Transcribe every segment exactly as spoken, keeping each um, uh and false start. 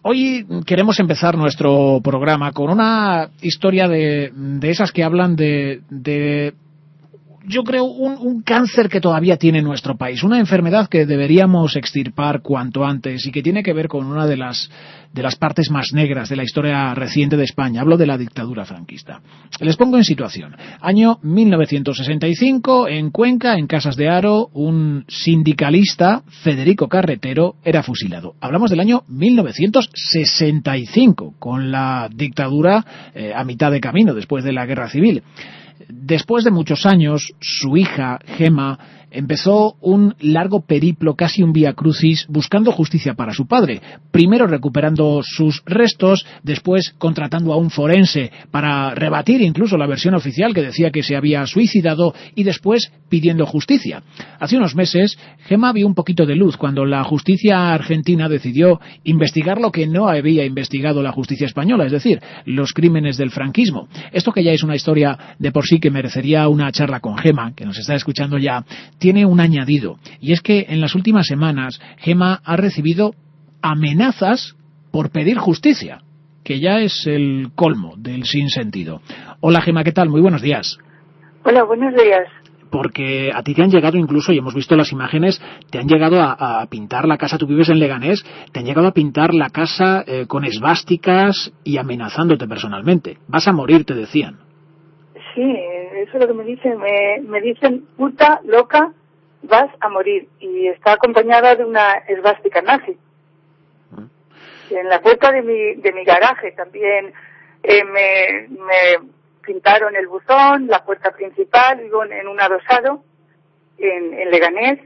Hoy queremos empezar nuestro programa con una historia de, de esas que hablan de, de yo creo, un, un cáncer que todavía tiene nuestro país, una enfermedad que deberíamos extirpar cuanto antes y que tiene que ver con una de las, de las partes más negras de la historia reciente de España. Hablo de la dictadura franquista. Les pongo en situación. Año mil novecientos sesenta y cinco, en Cuenca, en Casas de Haro, un sindicalista, Federico Carretero, era fusilado. Hablamos del año mil novecientos sesenta y cinco, con la dictadura eh, a mitad de camino, después de la Guerra Civil. Después de muchos años, su hija, Gema, empezó un largo periplo, casi un vía crucis, buscando justicia para su padre. Primero recuperando sus restos, después contratando a un forense para rebatir incluso la versión oficial que decía que se había suicidado, y después pidiendo justicia. Hace unos meses, Gema vio un poquito de luz cuando la justicia argentina decidió investigar lo que no había investigado la justicia española, es decir, los crímenes del franquismo. Esto, que ya es una historia de por sí que merecería una charla con Gema, que nos está escuchando ya, tiene un añadido, y es que en las últimas semanas Gema ha recibido amenazas por pedir justicia, que ya es el colmo del sinsentido. Hola Gema, ¿qué tal? Muy buenos días. Hola, buenos días. Porque a ti te han llegado incluso, y hemos visto las imágenes, te han llegado a, a pintar la casa, tú vives en Leganés, te han llegado a pintar la casa eh, con esvásticas y amenazándote personalmente. Vas a morir, te decían. Sí, eso es lo que me dicen. Me, me dicen, puta, loca, vas a morir. Y está acompañada de una esvástica nazi. ¿Mm? En la puerta de mi, de mi garaje también eh, me, me pintaron el buzón, la puerta principal, vivo en un adosado en, en Leganés.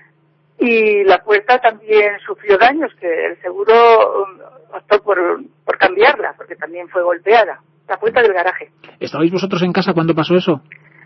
Y la puerta también sufrió daños, que el seguro optó por, por cambiarla, porque también fue golpeada. La puerta del garaje. ¿Estabais vosotros en casa cuando pasó eso?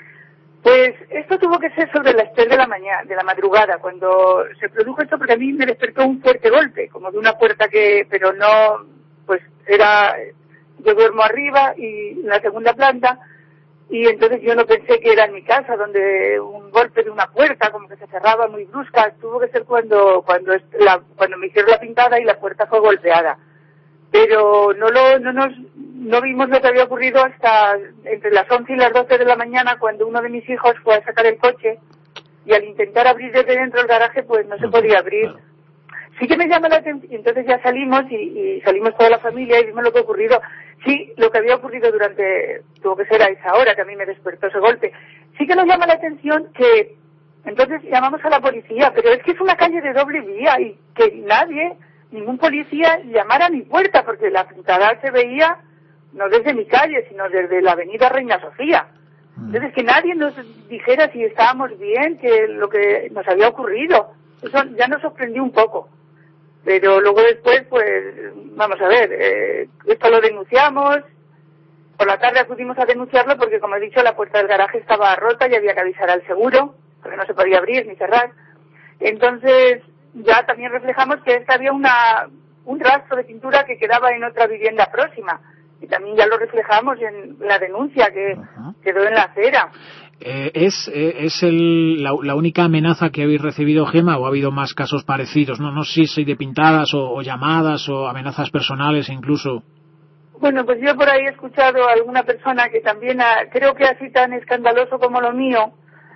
Pues esto tuvo que ser sobre las tres de la mañana, de la madrugada, cuando se produjo esto, porque a mí me despertó un fuerte golpe, como de una puerta que, pero no, pues era, yo duermo arriba y en la segunda planta, y entonces yo no pensé que era en mi casa, donde un golpe de una puerta, como que se cerraba muy brusca. Tuvo que ser cuando, cuando, la, cuando me hicieron la pintada y la puerta fue golpeada. Pero no lo, no nos, no vimos lo que había ocurrido hasta entre las once y las doce de la mañana, cuando uno de mis hijos fue a sacar el coche, y al intentar abrir desde dentro el garaje, pues no se podía abrir. Sí que me llama la atención, y entonces ya salimos, y, y salimos toda la familia y vimos lo que ha ocurrido. Sí, lo que había ocurrido durante, tuvo que ser a esa hora que a mí me despertó ese golpe. Sí que nos llama la atención que, entonces llamamos a la policía, pero es que es una calle de doble vía, y que nadie, ningún policía llamara a mi puerta, porque la pintada se veía no desde mi calle, sino desde la avenida Reina Sofía. Entonces, que nadie nos dijera si estábamos bien, que lo que nos había ocurrido. Eso ya nos sorprendió un poco. Pero luego después, pues, vamos a ver, eh, esto lo denunciamos. Por la tarde acudimos a denunciarlo porque, como he dicho, la puerta del garaje estaba rota y había que avisar al seguro, porque no se podía abrir ni cerrar. Entonces, ya también reflejamos que esta había una un rastro de pintura que quedaba en otra vivienda próxima, y también ya lo reflejamos en la denuncia que uh-huh. quedó en la acera. Eh, ¿Es, eh, es el, la, la única amenaza que habéis recibido, Gema, o ha habido más casos parecidos? No, no sé si soy de pintadas o, o llamadas o amenazas personales incluso. Bueno, pues yo por ahí he escuchado a alguna persona que también, ha, creo que así tan escandaloso como lo mío,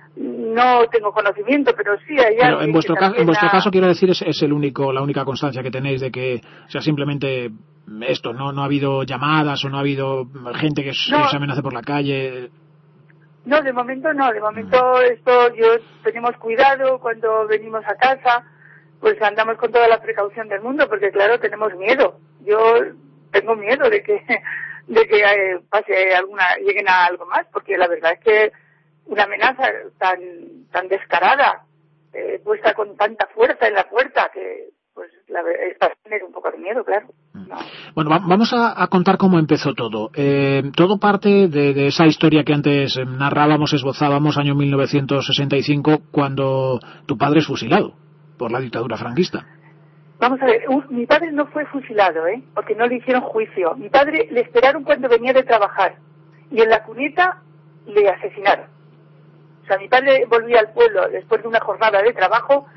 no tengo conocimiento, pero sí hay pero alguien en vuestro que caso, en vuestro ha... caso quiero decir es, es el único, la única constancia que tenéis de que, o sea, simplemente esto, no, no ha habido llamadas o no ha habido gente que, no. que se amenace por la calle. No, de momento no, de momento esto, yo tenemos cuidado cuando venimos a casa, pues andamos con toda la precaución del mundo, porque claro, tenemos miedo. Yo tengo miedo de que de que eh, pase alguna, lleguen a algo más, porque la verdad es que una amenaza tan tan descarada, eh, puesta con tanta fuerza en la puerta, que pues la verdad es para tener un poco de miedo, claro. No. Bueno, va, vamos a, a contar cómo empezó todo. Eh, todo parte de, de esa historia que antes narrábamos, esbozábamos, año mil novecientos sesenta y cinco, cuando tu padre es fusilado por la dictadura franquista. Vamos a ver, uh, mi padre no fue fusilado, ¿eh? Porque no le hicieron juicio. Mi padre le esperaron cuando venía de trabajar, y en la cuneta le asesinaron. O sea, mi padre volvía al pueblo después de una jornada de trabajo,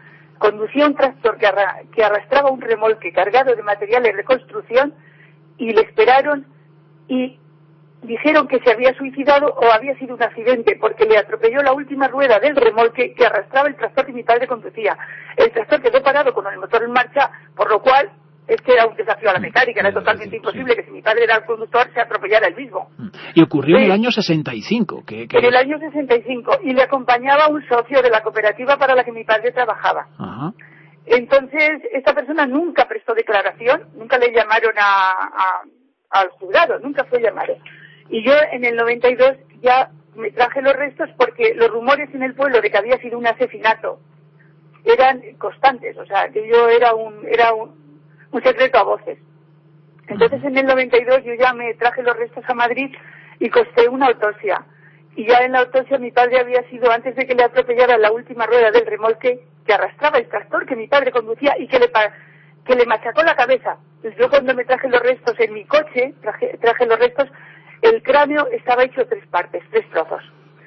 conducía un tractor que, arra que arrastraba un remolque cargado de materiales de construcción y le esperaron y dijeron que se había suicidado o había sido un accidente porque le atropelló la última rueda del remolque que arrastraba el tractor que mi padre conducía. El tractor quedó parado con el motor en marcha, por lo cual es que era un desafío a la mecánica, era totalmente imposible que si mi padre era el conductor se atropellara él mismo. Y ocurrió en el año sesenta y cinco. Que, que... En el año sesenta y cinco, y le acompañaba un socio de la cooperativa para la que mi padre trabajaba. Ajá. Entonces, esta persona nunca prestó declaración, nunca le llamaron a, a, al juzgado, nunca fue llamado. Y yo en el noventa y dos ya me traje los restos porque los rumores en el pueblo de que había sido un asesinato eran constantes, o sea, que yo era un, era un, un secreto a voces. Entonces en el noventa y dos yo ya me traje los restos a Madrid y costé una autopsia. Y ya en la autopsia mi padre había sido, antes de que le atropellara la última rueda del remolque que arrastraba el tractor que mi padre conducía y que le, que le machacó la cabeza. Pues yo cuando me traje los restos en mi coche, traje, traje los restos, el cráneo estaba hecho tres partes, tres trozos.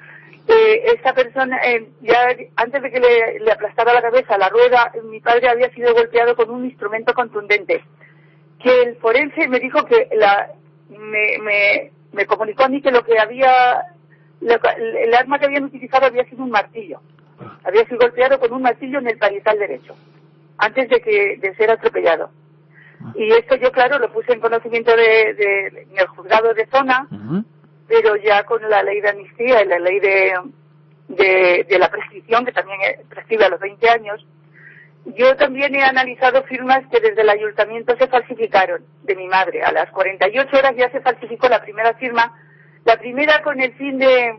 Eh, esta persona, eh, ya antes de que le, le aplastara la cabeza la rueda, mi padre había sido golpeado con un instrumento contundente. Que el forense me dijo que la, me, me, me comunicó a mí que lo que había, lo, el arma que habían utilizado había sido un martillo. Había sido golpeado con un martillo en el parietal derecho, antes de que de ser atropellado. Y esto yo, claro, lo puse en conocimiento de, de, de en el juzgado de zona, uh-huh. Pero ya con la ley de amnistía y la ley de, de, de la prescripción, que también prescribe a los veinte años, yo también he analizado firmas que desde el ayuntamiento se falsificaron, de mi madre. A las cuarenta y ocho horas ya se falsificó la primera firma, la primera con el fin de,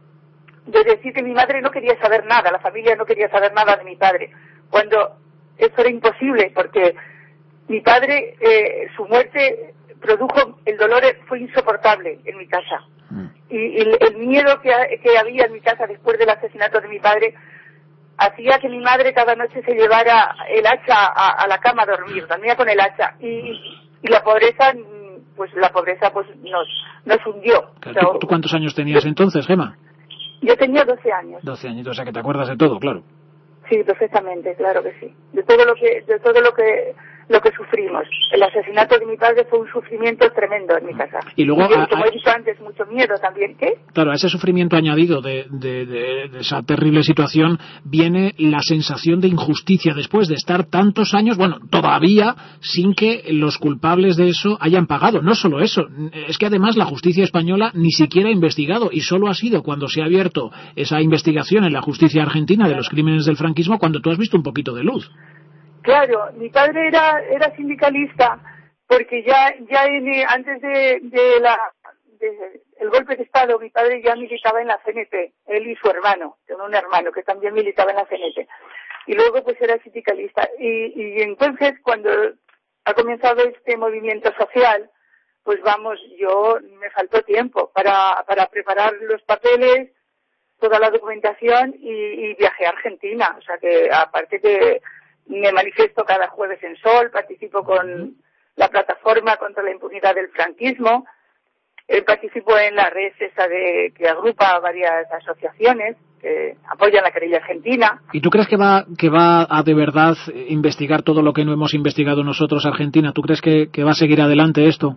de decir que mi madre no quería saber nada, la familia no quería saber nada de mi padre, cuando eso era imposible, porque mi padre, eh, su muerte produjo, el dolor fue insoportable en mi casa. Mm. Y, y el, el miedo que, que había en mi casa después del asesinato de mi padre hacía que mi madre cada noche se llevara el hacha a, a la cama a dormir, dormía con el hacha. Y, y la pobreza, pues la pobreza pues nos, nos hundió. ¿Tú, ¿Tú, ¿Tú cuántos años tenías entonces, Gemma? Yo tenía doce años. doce años, o sea que te acuerdas de todo, claro. Sí, perfectamente, claro que sí. De todo lo que, de todo lo que, lo que sufrimos. El asesinato de mi padre fue un sufrimiento tremendo en mi casa. Y luego, y, a, como a, he dicho antes, mucho miedo también. ¿Qué? Claro, a ese sufrimiento añadido de, de, de, de esa terrible situación viene la sensación de injusticia después de estar tantos años, bueno, todavía sin que los culpables de eso hayan pagado. No solo eso, es que además la justicia española ni siquiera ha investigado y solo ha sido cuando se ha abierto esa investigación en la justicia argentina de los crímenes del franquismo cuando tú has visto un poquito de luz. Claro, mi padre era era sindicalista porque ya ya en, antes de, de la de, el golpe de Estado mi padre ya militaba en la C N T, él y su hermano, tengo un hermano que también militaba en la C N T y luego pues era sindicalista y, y entonces cuando ha comenzado este movimiento social pues vamos, yo me faltó tiempo para para preparar los papeles, toda la documentación y, y viajé a Argentina, o sea que aparte que me manifiesto cada jueves en Sol, participo con la plataforma contra la impunidad del franquismo, eh, participo en la red esa de, que agrupa varias asociaciones que apoyan la querella argentina. ¿Y tú crees que va que va a de verdad investigar todo lo que no hemos investigado nosotros Argentina? ¿Tú crees que, que va a seguir adelante esto?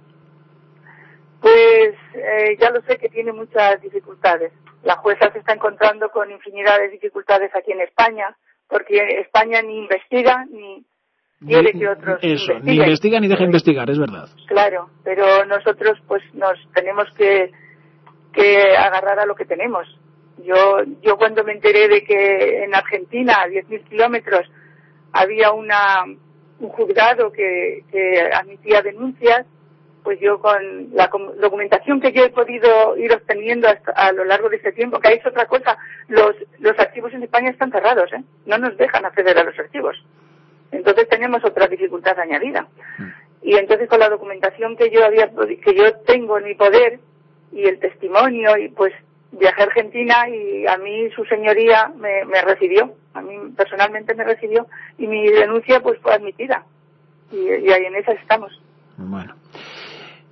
Pues eh, ya lo sé que tiene muchas dificultades. La jueza se está encontrando con infinidad de dificultades aquí en España, porque España ni investiga ni quiere que otros Eso, investiguen. Ni investiga ni deja investigar, es verdad. Claro, pero nosotros pues nos tenemos que, que agarrar a lo que tenemos. Yo yo cuando me enteré de que en Argentina, a diez mil kilómetros, había una un juzgado que, que admitía denuncias, pues yo con la documentación que yo he podido ir obteniendo hasta, a lo largo de este tiempo, que es otra cosa, los los archivos en España están cerrados, ¿eh? No nos dejan acceder a los archivos. Entonces tenemos otra dificultad añadida. Y entonces con la documentación que yo había que yo tengo en mi poder y el testimonio, y pues viajé a Argentina y a mí su señoría me, me recibió, a mí personalmente me recibió y mi denuncia pues fue admitida. Y, y ahí en esa estamos. Bueno.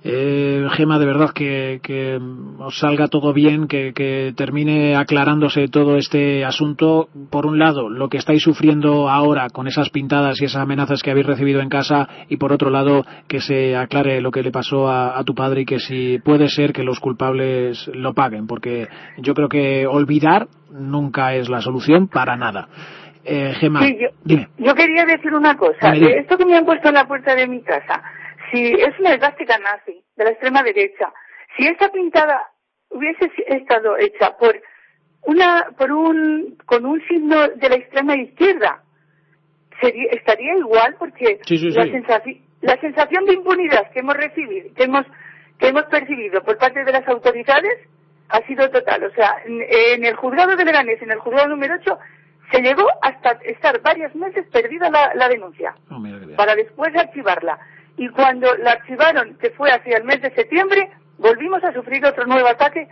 Eh, Gema, de verdad que, que os salga todo bien, que, que termine aclarándose todo este asunto. Por un lado, lo que estáis sufriendo ahora con esas pintadas y esas amenazas que habéis recibido en casa, y por otro lado, que se aclare lo que le pasó a, a tu padre y que si puede ser que los culpables lo paguen, porque yo creo que olvidar nunca es la solución para nada. Eh, Gema, sí, yo, dime. Yo quería decir una cosa. Dime, dime. Esto que me han puesto en la puerta de mi casa, si es una esvástica nazi de la extrema derecha, si esta pintada hubiese estado hecha por una, por un, con un signo de la extrema izquierda, sería, estaría igual, porque sí, sí, la sí. sensación, la sensación de impunidad que hemos recibido, que hemos, que hemos percibido por parte de las autoridades ha sido total. O sea, en, en el juzgado de Leganés, en el juzgado número ocho, se llegó hasta estar varios meses perdida la, la denuncia, oh, mira qué bien, para después archivarla. Y cuando la archivaron, que fue hacia el mes de septiembre, volvimos a sufrir otro nuevo ataque,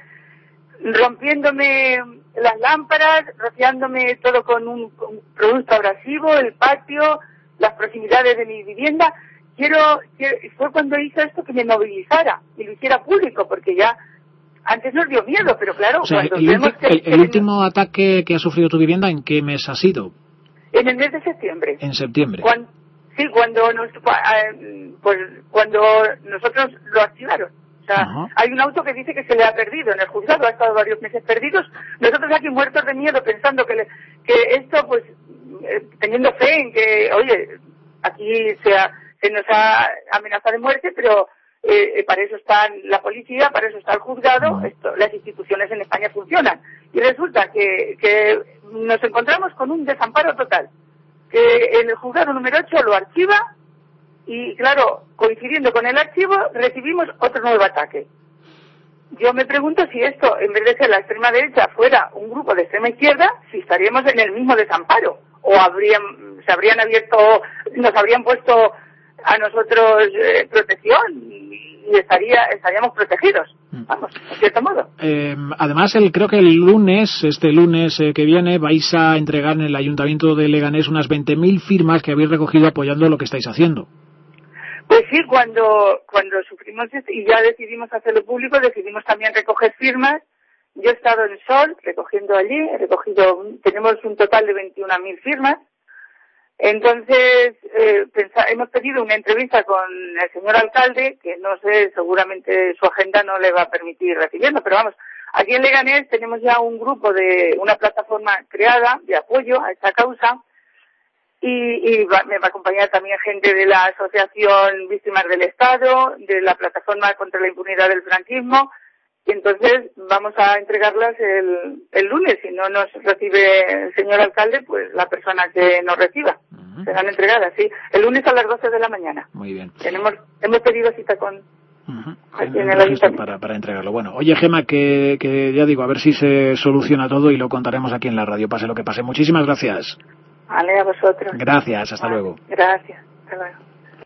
rompiéndome las lámparas, rociándome todo con un, con un producto abrasivo, el patio, las proximidades de mi vivienda. Quiero, quiero, fue cuando hizo esto que me movilizara y lo hiciera público, porque ya antes nos dio miedo, pero claro, o sea, cuando el, vemos ulti- que, el, que el último ataque que ha sufrido tu vivienda, ¿en qué mes ha sido? En el mes de septiembre. En septiembre. Cuando, sí, cuando nos, pues, cuando nosotros lo archivaron. O sea, uh-huh. Hay un auto que dice que se le ha perdido en el juzgado, ha estado varios meses perdidos. Nosotros aquí muertos de miedo pensando que, le, que esto, pues, eh, teniendo fe en que, oye, aquí se, ha, se nos ha amenazado de muerte, pero eh, para eso está la policía, para eso está el juzgado, uh-huh. esto, las instituciones en España funcionan. Y resulta que, que nos encontramos con un desamparo total, que en el juzgado número ocho lo archiva y, claro, coincidiendo con el archivo, recibimos otro nuevo ataque. Yo me pregunto si esto, en vez de ser la extrema derecha, fuera un grupo de extrema izquierda, si estaríamos en el mismo desamparo, o habrían, se habrían abierto, nos habrían puesto a nosotros eh, protección y, y estaría, estaríamos protegidos. Vamos, en cierto modo. Eh, además, el, creo que el lunes, este lunes eh, que viene, vais a entregar en el Ayuntamiento de Leganés unas veinte mil firmas que habéis recogido apoyando lo que estáis haciendo. Pues sí, cuando cuando sufrimos esto y ya decidimos hacerlo público, decidimos también recoger firmas. Yo he estado en Sol recogiendo allí, he recogido, tenemos un total de veintiuna mil firmas. Entonces, eh, pensa, hemos pedido una entrevista con el señor alcalde, que no sé, seguramente su agenda no le va a permitir recibirlo, pero vamos, aquí en Leganés tenemos ya un grupo de, una plataforma creada de apoyo a esta causa, y, y va, me va a acompañar también gente de la Asociación Víctimas del Estado, de la Plataforma contra la Impunidad del Franquismo, y entonces vamos a entregarlas el, el lunes. Si no nos recibe el señor alcalde, pues la persona que nos reciba. Uh-huh. Serán entregadas, sí. El lunes a las doce de la mañana. Muy bien. Tenemos, hemos pedido cita con... Uh-huh. Aquí en el ayuntamiento. Para, para entregarlo. Bueno, oye, Gema, que, que ya digo, a ver si se soluciona todo y lo contaremos aquí en la radio, pase lo que pase. Muchísimas gracias. Vale, a vosotros. Gracias, hasta vale. luego. Gracias, hasta luego.